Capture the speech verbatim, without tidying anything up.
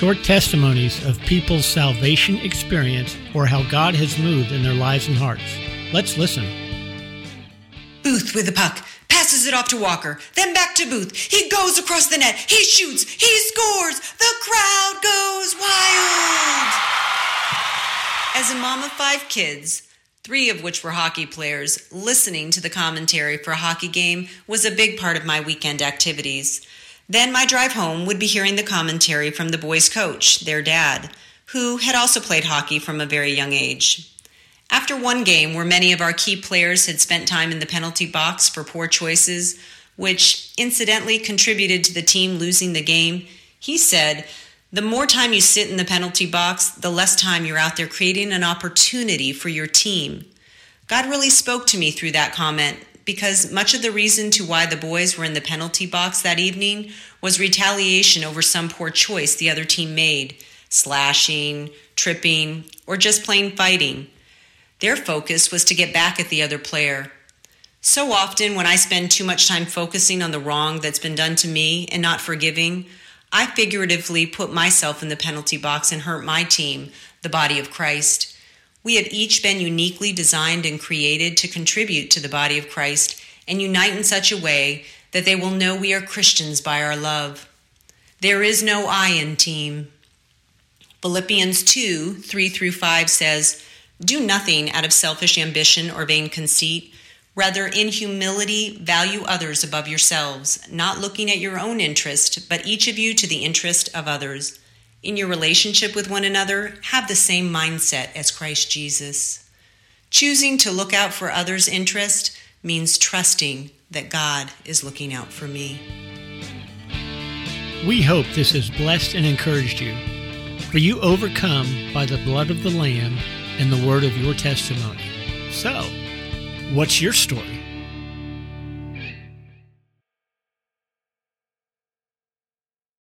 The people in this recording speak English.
short testimonies of people's salvation experience or how God has moved in their lives and hearts. Let's listen. Booth with the puck. Passes it off to Walker. Then back to Booth. He goes across the net. He shoots. He scores. The crowd goes wild. As a mom of five kids, three of which were hockey players, listening to the commentary for a hockey game was a big part of my weekend activities. Then my drive home would be hearing the commentary from the boys' coach, their dad, who had also played hockey from a very young age. After one game where many of our key players had spent time in the penalty box for poor choices, which incidentally contributed to the team losing the game, he said, "The more time you sit in the penalty box, the less time you're out there creating an opportunity for your team." God really spoke to me through that comment, because much of the reason to why the boys were in the penalty box that evening was retaliation over some poor choice the other team made, slashing, tripping, or just plain fighting. Their focus was to get back at the other player. So often when I spend too much time focusing on the wrong that's been done to me and not forgiving, I figuratively put myself in the penalty box and hurt my team, the body of Christ. We have each been uniquely designed and created to contribute to the body of Christ and unite in such a way that they will know we are Christians by our love. There is no I in team. Philippians two, three through five says, "Do nothing out of selfish ambition or vain conceit. Rather, in humility, value others above yourselves, not looking at your own interest, but each of you to the interest of others. In your relationship with one another, have the same mindset as Christ Jesus." Choosing to look out for others' interest means trusting that God is looking out for me. We hope this has blessed and encouraged you. For you overcome by the blood of the Lamb and the word of your testimony. So, what's your story?